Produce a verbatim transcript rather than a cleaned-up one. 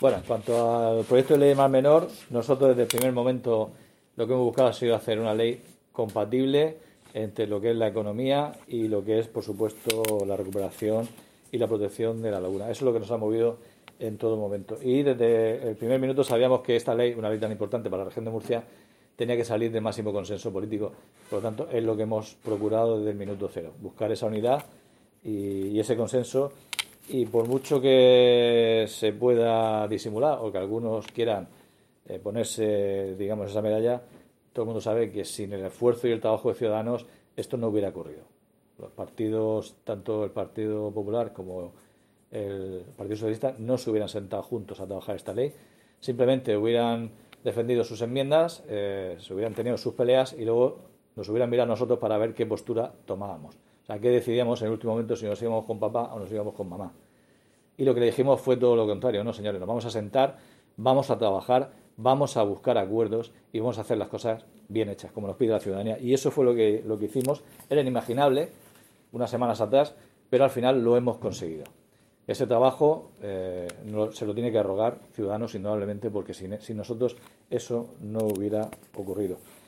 Bueno, en cuanto al proyecto de ley de Mar Menor, nosotros desde el primer momento lo que hemos buscado ha sido hacer una ley compatible entre lo que es la economía y lo que es, por supuesto, la recuperación y la protección de la laguna. Eso es lo que nos ha movido en todo momento. Y desde el primer minuto sabíamos que esta ley, una ley tan importante para la región de Murcia, tenía que salir de máximo consenso político. Por lo tanto, es lo que hemos procurado desde el minuto cero, buscar esa unidad y, y ese consenso. Y por mucho que se pueda disimular o que algunos quieran eh, ponerse, digamos, esa medalla, todo el mundo sabe que sin el esfuerzo y el trabajo de Ciudadanos esto no hubiera ocurrido. Los partidos, tanto el Partido Popular como el Partido Socialista, no se hubieran sentado juntos a trabajar esta ley. Simplemente hubieran defendido sus enmiendas, eh, se hubieran tenido sus peleas y luego nos hubieran mirado a nosotros para ver qué postura tomábamos. O sea, ¿qué decidíamos en el último momento si nos íbamos con papá o nos íbamos con mamá? Y lo que le dijimos fue todo lo contrario, no, señores, nos vamos a sentar, vamos a trabajar, vamos a buscar acuerdos y vamos a hacer las cosas bien hechas, como nos pide la ciudadanía. Y eso fue lo que, lo que hicimos. Era inimaginable unas semanas atrás, pero al final lo hemos conseguido. Ese trabajo eh, no, se lo tiene que arrogar Ciudadanos indudablemente, porque sin, sin nosotros eso no hubiera ocurrido.